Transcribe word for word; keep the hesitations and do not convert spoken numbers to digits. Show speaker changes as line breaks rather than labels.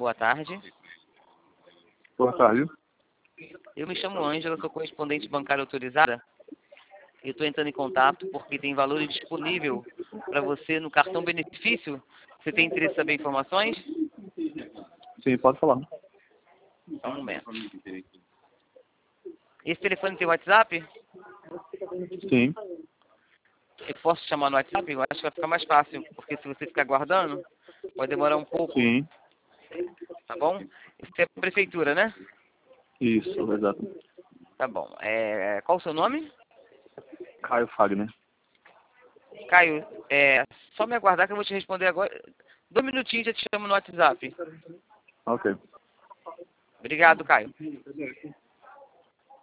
Boa tarde.
Boa tarde.
Eu me chamo Ângela, sou correspondente bancária autorizada. Eu estou entrando em contato porque tem valor disponível para você no cartão benefício. Você tem interesse em saber informações?
Sim, pode falar.
Só um momento. Esse telefone tem WhatsApp?
Sim.
Eu posso chamar no WhatsApp? Eu acho que vai ficar mais fácil, porque se você ficar guardando, pode demorar um pouco.
Sim.
Tá bom? Isso é a prefeitura, né?
Isso, exato.
Tá bom. É, qual o seu nome?
Caio Fagner.
Caio, é, só me aguardar que eu vou te responder agora. Dois minutinhos já te chamo no WhatsApp.
Ok.
Obrigado, Caio.